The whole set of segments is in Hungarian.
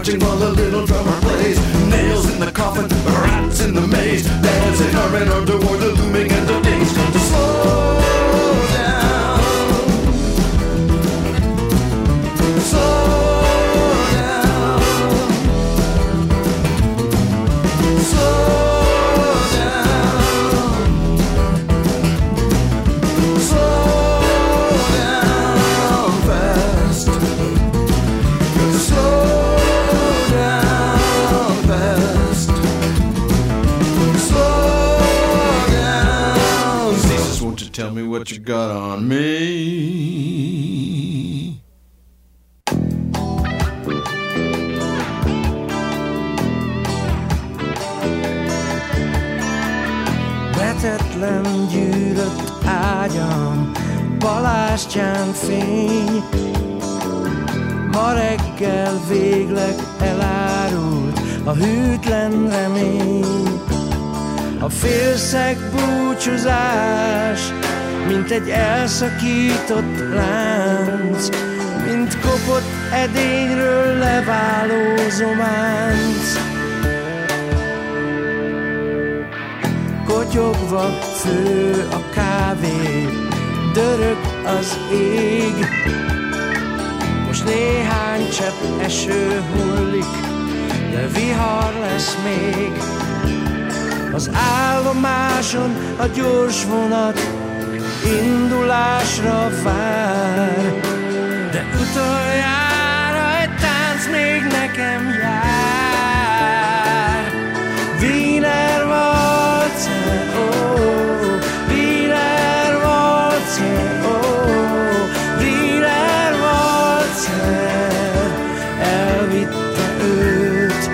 watching while the little drummer plays. Nails in the coffin, rats in the maze, dancing arm in arm toward the looming end of days. To slow down, slow down, slow down, slow down fast, slow down fast, slow down. Jesus, won't you tell me what you got on me? Vetetlen gyűrött ágyam, palástján fény. Ma reggel végleg elárult a hűtlen remény. A félszeg búcsúzás, mint egy elszakított lánc, mint kopott edényről leváló zománc. Kotyogva fő a kávé, dörög az ég. Most néhány csepp eső hullik, de vihar lesz még. Az állomáson a gyors vonat indulásra vár, de utoljára egy tánc még nekem jár. Wiener Walzer, oh, Wiener Walzer, oh, Wiener Walzer, elvitte őt.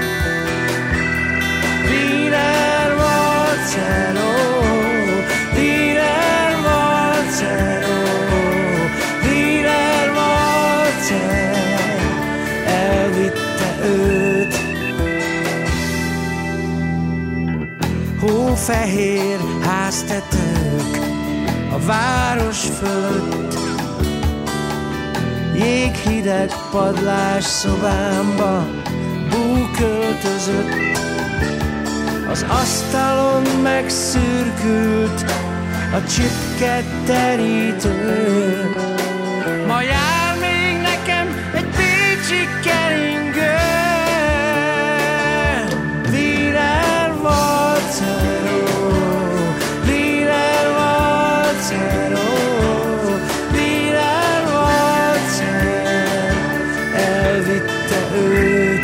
Wiener Walzer, oh, Wiener Walzer, oh, Wiener Walzer, elvitte őt. Hófehér háztetők a város fölött, jéghideg padlás szobámba búköltözött. Az asztalon megszürkült a csipke terítő. Ma jár még nekem egy bécsi keringő. Wiener Walzer, oh, Wiener Walzer, oh, Wiener Walzer, elvitte őt.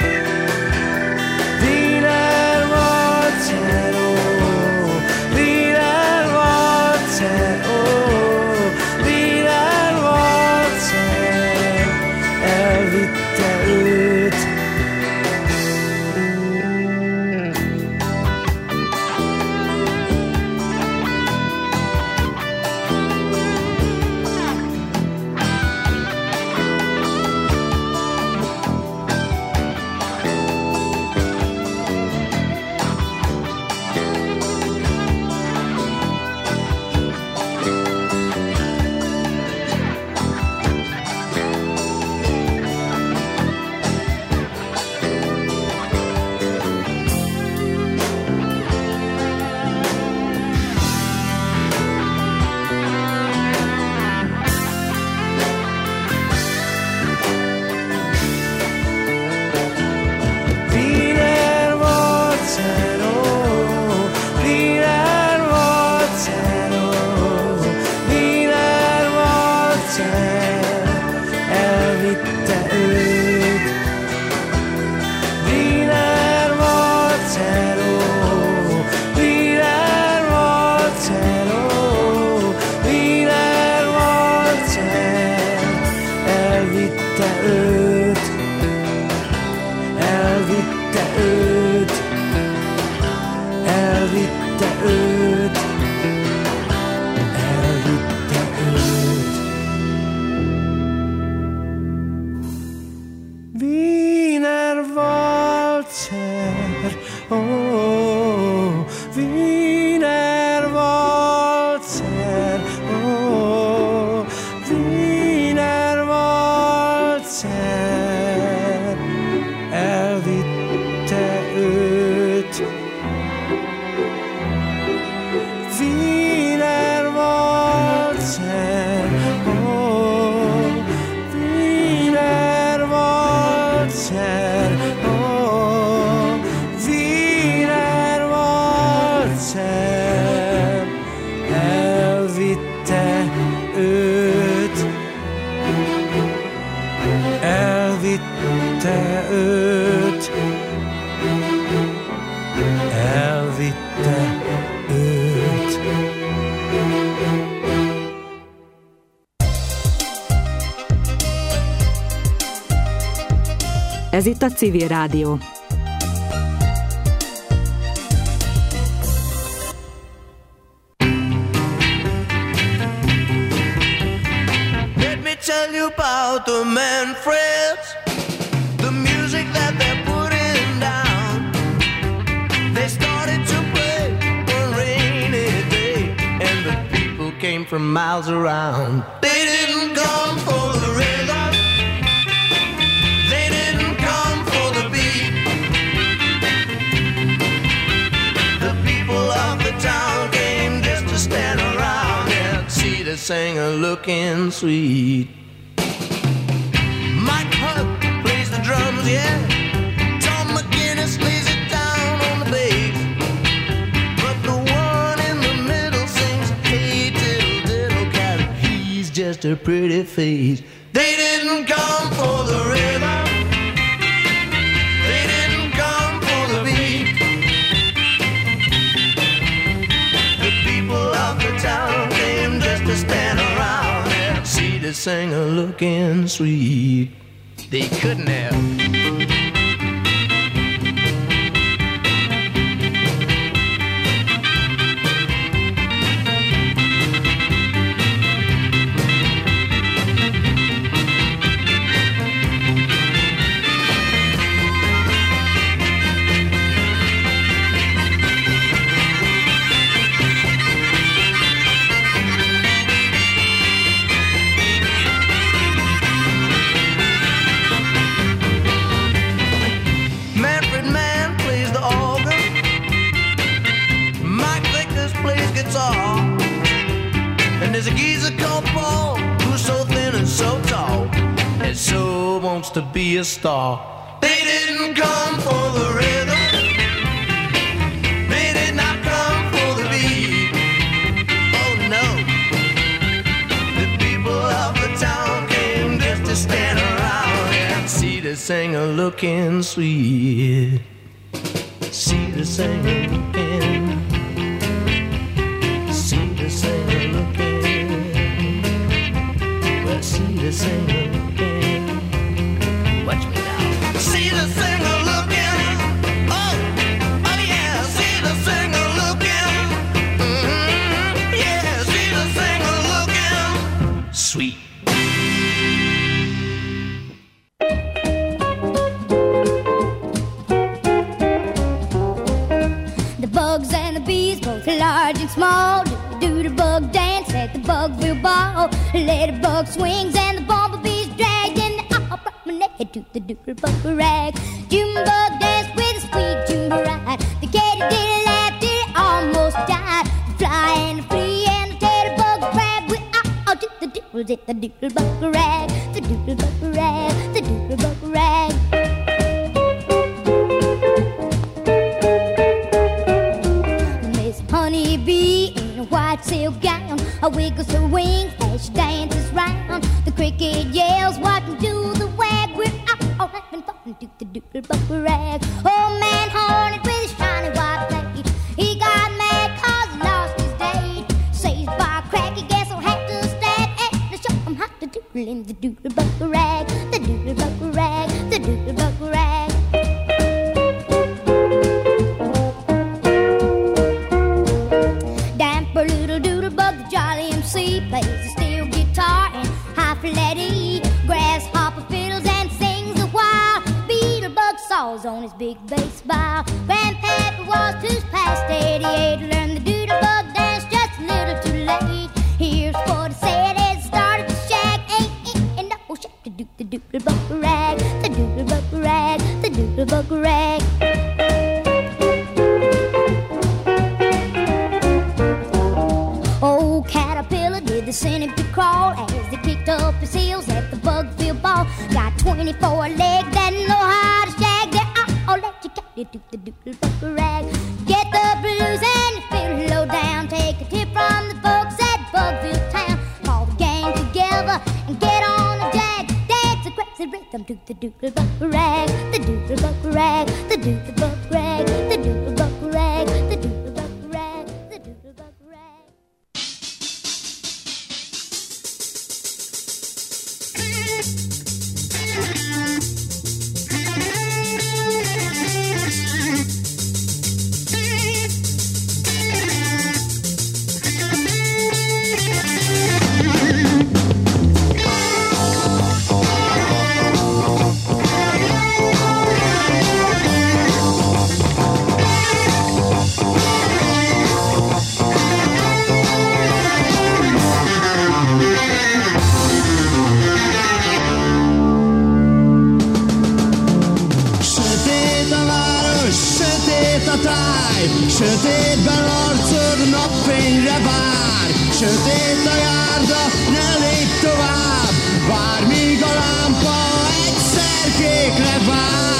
Wiener Walzer, oh, Wiener Walzer, oh, Wiener Walzer, elvitte őt. Wiener Walzer, oh, Wiener Walzer, oh, Wiener Walzer, elvitte őt. Wiener Walzer, oh, Wiener Walzer, oh, Wiener Walzer, elvitte őt. Elvitte őt, elvitte őt, elvitte őt. Wiener Walzer, oh, Wiener Walzer, oh, Wiener Walzer, elvitte őt. Ez itt a Civil Rádió. Tell you about the Manfreds, the music that they're putting down. They started to play one rainy day, and the people came from miles around. They didn't come for the rhythm, they didn't come for the beat. The people of the town came just to stand around and see the singer looking sweet. Mike Hunt plays the drums, yeah. Tom McGinnis lays it down on the bass. But the one in the middle sings, hey diddle diddle cat, he's just a pretty face. They didn't come for the rhythm, they didn't come for the beat. The people of the town came just to stand around and see the singer looking sweet. They couldn't have. There's a geezer called Paul who's so thin and so tall and so wants to be a star. They didn't come for the rhythm, they did not come for the beat. Oh no, the people of the town came just to stand around and see the singer looking sweet. See the singer looking, see the singer looking. See the singer looking. Watch me now. See the singer looking. Oh, oh yeah. See the singer looking. Mm-hmm. Yeah, see the singer looking. Sweet. The bugs and the bees, both large and small, do the bug dance at the Bugville Ball. Ladybug swings and the bumblebees drag, and they all promenade to the doodle bug rag. Junebug dance with a sweet June ride. The katydid laughed till it almost died. The fly and the flea and the teddy bug crab, we all do the doodles at the doodle bug rag. The doodle bug rag, the doodle bug rag. Honeybee in a white silk gown, wiggles her wings as she dances round. The cricket yells, watching do the wag. We're all having fun to the doodle bug rag. Old man Hornet with his shiny white plate, he got mad 'cause he lost his date. Says by cracky, guess I'll have to stand and show him how to doodle in the doodle bug rag. The doodle bug rag, the doodle bug rag. Jolly MC plays a steel guitar and hi-flatty, grasshopper fiddles and sings a while. Beetlebug saws on his big bass bow. Grandpappy was just past 88, learned the doodlebug dance just a little too late. Here's what he said as he started to shag, ain't no shack to do the doodlebug rag, the doodlebug rag, the doodlebug rag. Old caterpillar did the centipede crawl as they kicked up his heels at the Bugville Ball. Got 24 legs that know how to shag. They're all educated to the doodle bug rag. Get the blues and you feel low down. Take a tip from the folks at Bugville Town. Call the gang together and get on a jag. Dance a crazy rhythm to the doodle bug rag. The doodle bug rag. The doodle bug rag. The doodle bug rag. The Sötétben arcod napfényre vár, sötét a járda, ne lépj tovább, várj míg a lámpa egyszer kékre vár.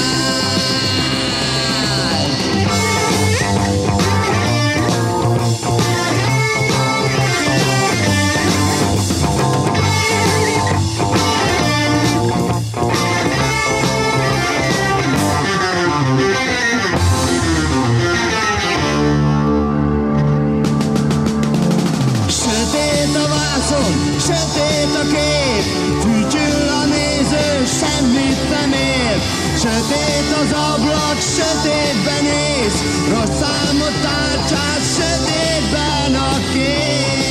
Sötét a kép, fütyül a néző, semmit nem ér. Sötét az ablak, sötétben néz, rossz álmot tárcsát, sötétben a kéz.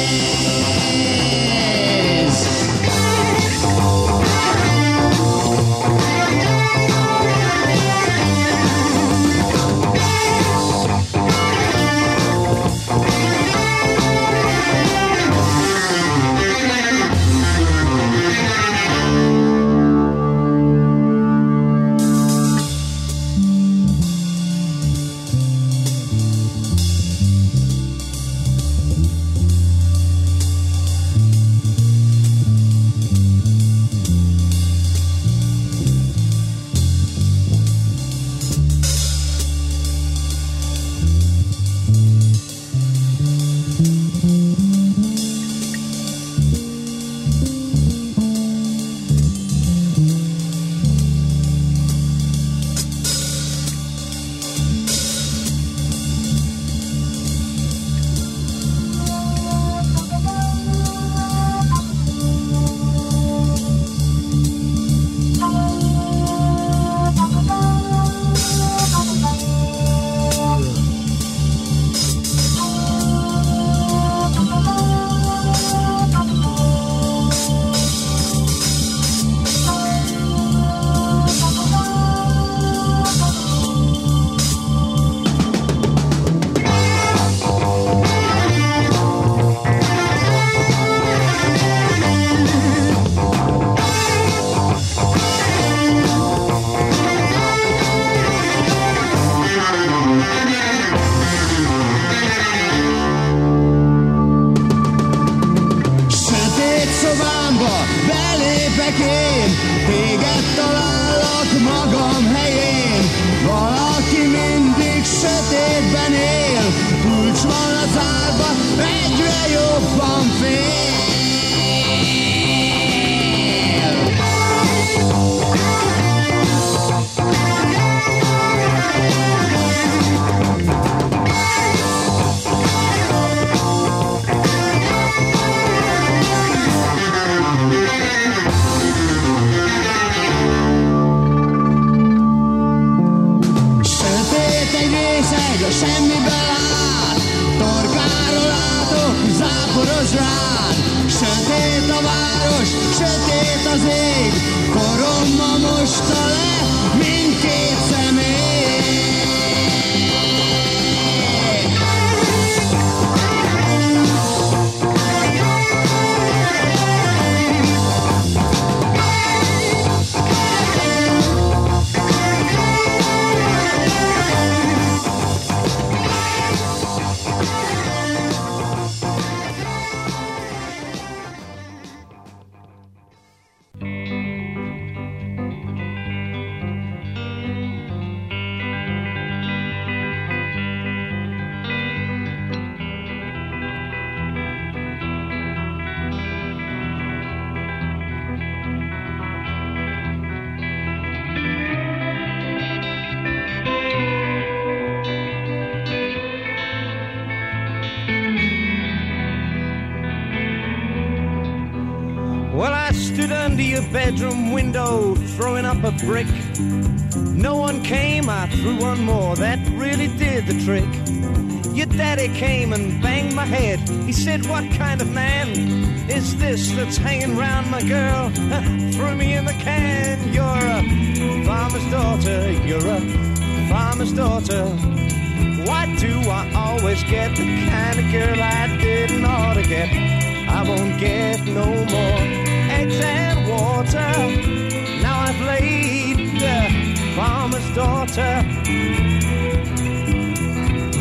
Bedroom window, throwing up a brick. No one came, I threw one more, that really did the trick. Your daddy came and banged my head. He said, what kind of man is this that's hanging round my girl? Threw me in the can. You're a farmer's daughter, you're a farmer's daughter. Why do I always get the kind of girl I didn't ought to get? I won't get no more eggs and water. Now I've laid the farmer's daughter.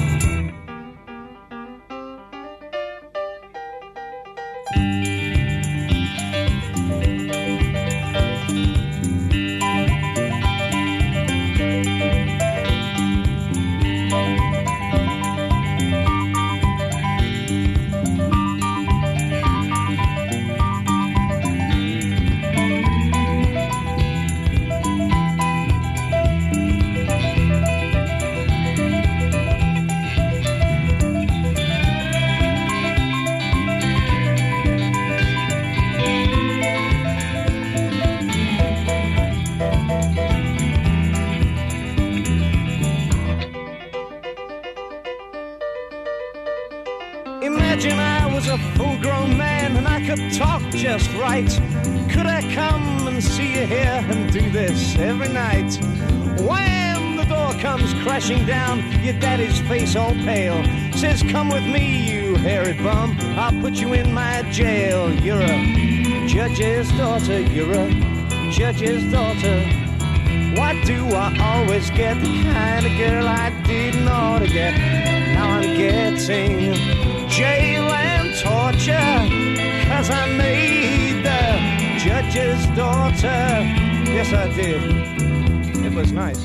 Imagine I was a full-grown man and I could talk just right. Could I come and see you here and do this every night? Wham! The door comes crashing down, your daddy's face all pale. Says, come with me, you hairy bum, I'll put you in my jail. You're a judge's daughter, you're a judge's daughter. Why do I always get the kind of girl I didn't ought to get? Now I'm getting jail and torture, 'cause I made the judge's daughter. Yes, I did. It was nice.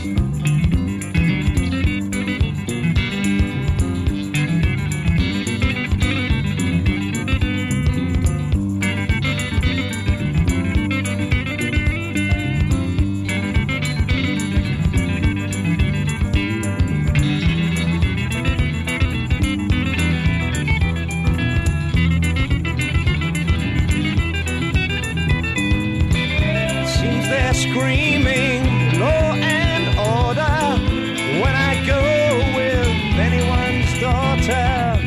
Screaming law and order when I go with anyone's daughter.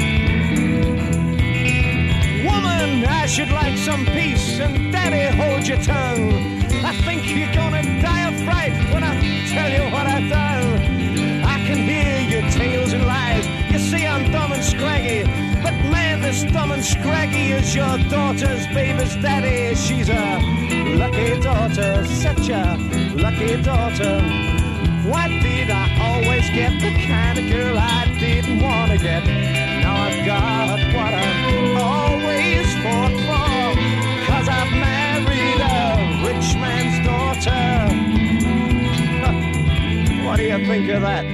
Woman, I should like some peace, and daddy, hold your tongue. I think you're gonna die of fright when I tell you what I've done. I can hear your tales and lies. You see I'm dumb and scraggy, but man, this dumb and scraggy is your daughter's baby's daddy. She's a lucky daughter, such a lucky daughter. Why did I always get the kind of girl I didn't want to get? Now I've got what I always fought for, 'cause I've married a rich man's daughter. What do you think of that?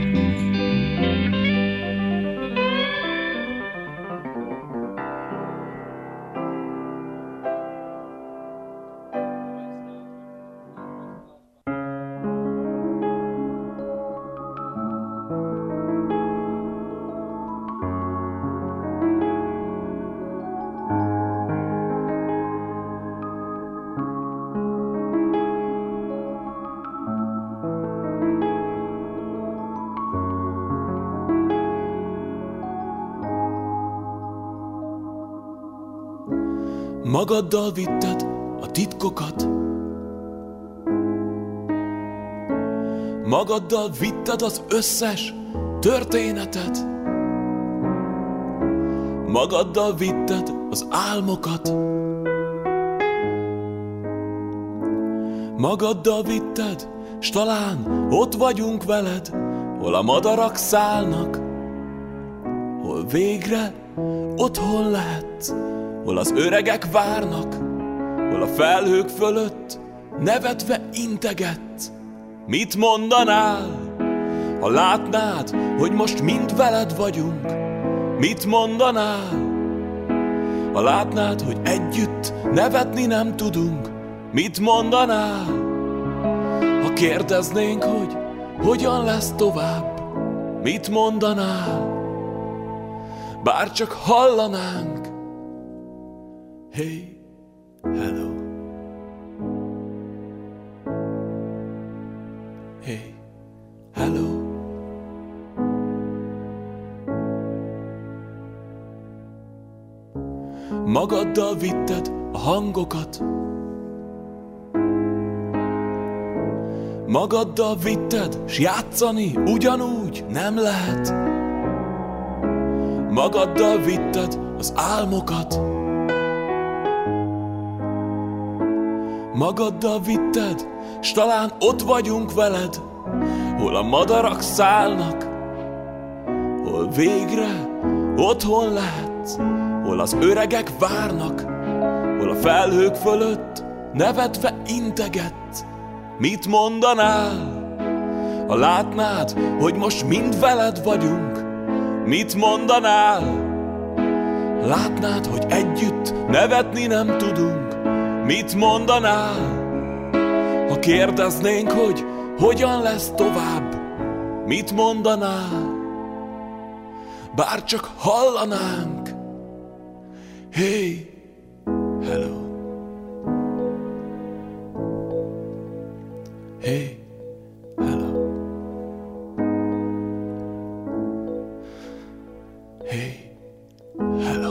Magaddal vitted a titkokat, magaddal vitted az összes történetet, magaddal vitted az álmokat, magaddal vitted, s talán ott vagyunk veled, hol a madarak szállnak, hol végre otthon lehetsz, hol az öregek várnak, hol a felhők fölött nevetve integetsz. Mit mondanál, ha látnád, hogy most mind veled vagyunk? Mit mondanál, ha látnád, hogy együtt nevetni nem tudunk? Mit mondanál, ha kérdeznénk, hogy hogyan lesz tovább? Mit mondanál, bár csak hallanánk? Hey, hello. Hey, hello. Magaddal vitted a hangokat, magaddal vitted, s játszani ugyanúgy nem lehet. Magaddal vitted az álmokat, magaddal vitted, s talán ott vagyunk veled, hol a madarak szállnak, hol végre otthon lehetsz, hol az öregek várnak, hol a felhők fölött nevetve integetsz. Mit mondanál, ha látnád, hogy most mind veled vagyunk? Mit mondanál, látnád, hogy együtt nevetni nem tudunk? Mit mondanál, ha kérdeznénk, hogy hogyan lesz tovább? Mit mondanál, bár csak hallanánk? Hey, hello. Hey, hello. Hey, hello.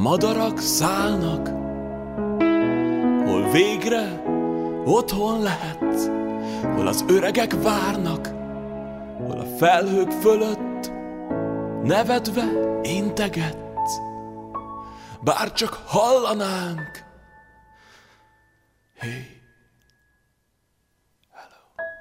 madarak szállnak, hol végre otthon lehetsz, hol az öregek várnak, hol a felhők fölött nevetve integetsz, bár csak hallanánk. Hey, hello.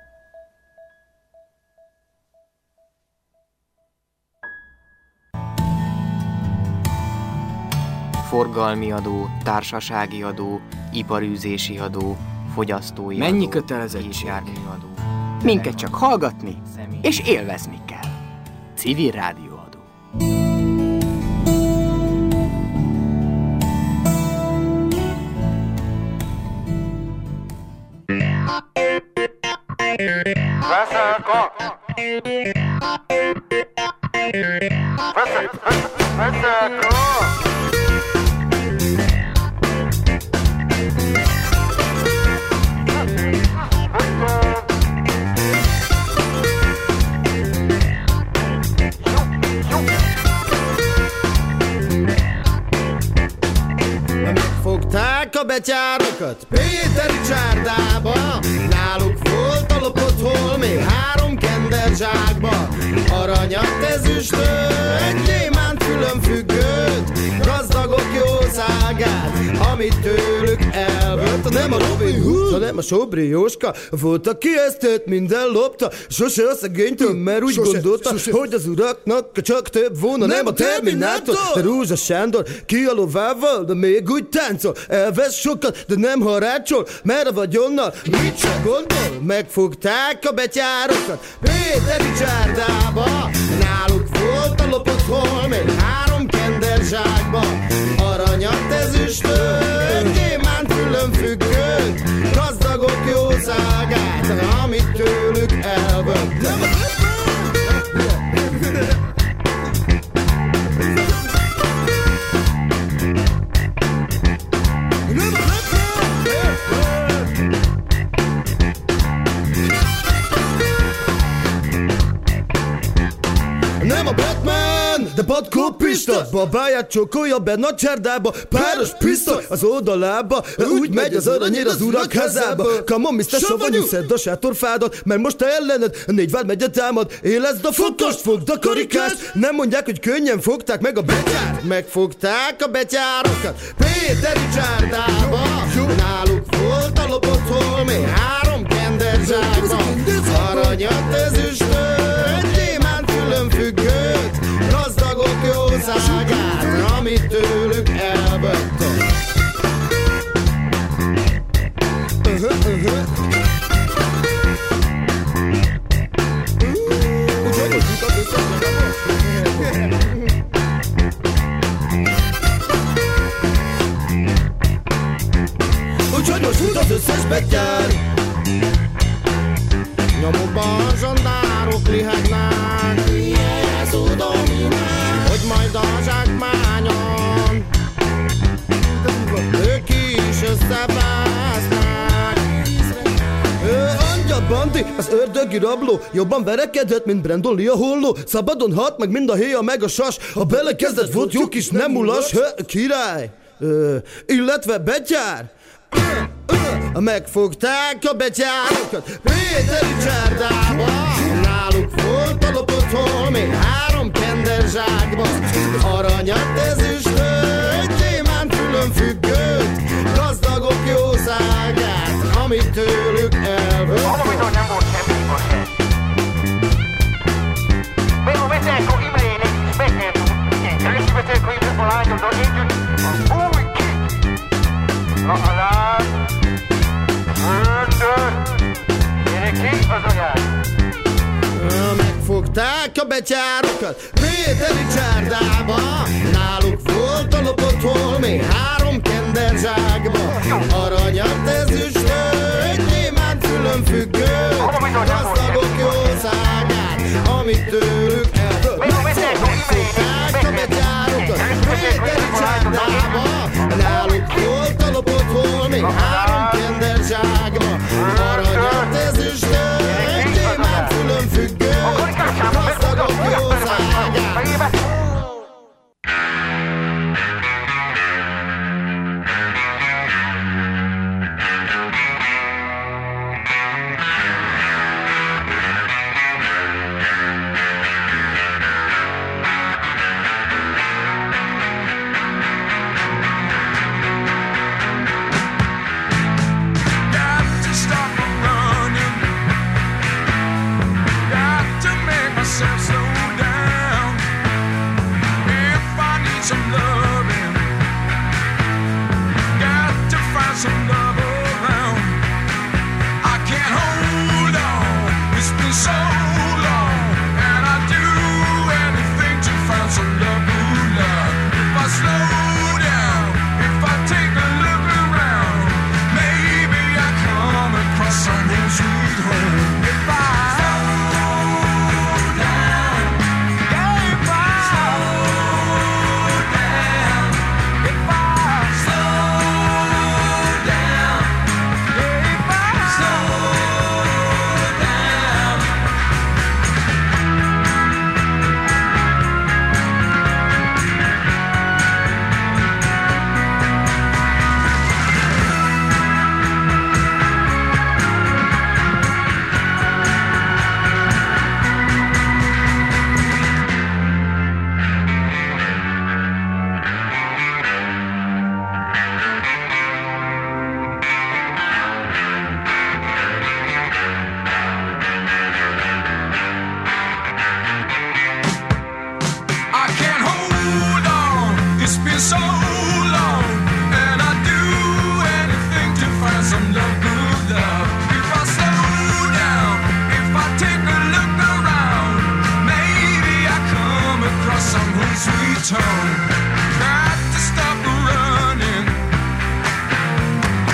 Forgalmi adó, társasági adó, iparűzési adó, fogyasztói mennyi adó, kötelezettség? járműadó. Minket csak hallgatni és élvezni kell. Civil rádióadó. Fogták a betyárokat Péteri csárdába, náluk volt a lopott holmi 3 kenderzsákba. Aranyat, ezüstöt, gyémánt különfüggőt, gazdagok jószágát, amit tőlük elvett. Nem a Robin Hood, hanem a Sobri Jóska volt, aki ezt minden lopta. Sose a szegénytől, mert úgy gondolta, hogy az uraknak csak több volna. Nem a Terminátor, de Rózsa Sándor ki a lovával, de még úgy táncol. Elvesz sokat, de nem harácsol, mert a vagyonnal mit se gondol. Megfogták a betyárokat Péteri csárdába, náluk volt a lopott holmi 3 kenderzsákba. Aranyat, ezüstöt, gyémánt különfüggőt, gazdagok jószágát, amit tőlük elvett. Nem a Batman, de patkópista, babáját csókolja benne a csárdába, páros pisztoly az oldalába, úgy megy az aranyér az urak házába. Come on, Mr. Savanyú, szedd a sátorfádat, mert most te ellened 4 vármegye támad. Élezd a fokost, fogd a karikást, nem mondják, hogy könnyen fogták meg a betyárt. Megfogták a betyárokat Péteri csárdába, náluk volt a lopott holmi 3 kenderzsákba. Aranyat, ezüstöt, gyémánt különfüggőt, gazdagok jószágát, amit tőlük elvettek. Úgyhogy most fut az összes betyár, nyomokban zsandárok lihegnek, hogy majd a zsákmányon ők is összevesznek. Angyal Bandi, az ördögi rabló, jobban verekedett, mint Brandon Lee a holló. Szabadon halt meg mind a héja meg a sas, ha belekezdett volt jó kis nem mulas, király, illetve betyár. Megfogták a betyárokat Péteri csárdába, náluk volt a lopott holmi 3 kenderzsákba. Aranyat, ezüstöt, gyémánt különfüggőt, gazdagok jószágát, amit tőlük elvett. Valamintől nem volt semmi hiba se. Például Vetelko Imrének is megnyertünk ilyen keresi Vetelko Imrének a lányoddal együtt az új kit. Alá, gyere ki az anyád. Megfogták a betyárokat Péteri csárdába, náluk volt a lopott holmi 3 kenderzsákba. Aranyat, ezüstöt, gyémánt különfüggőt, gazdagok jószágát, amit tőlük elvett. Megfogták a betyárokat Péteri csárdába, náluk volt a lopott holmi 3 kenderzsákba. Aranyat, ezüstöt, gyémánt különfüggőt, gazdagok jószágát. some love around. I can't hold on, it's been so long, and I'd do anything to find some love, ooh, love. If I slow down, if I take a look around, maybe I come across someone sweet home. If I sweet tone.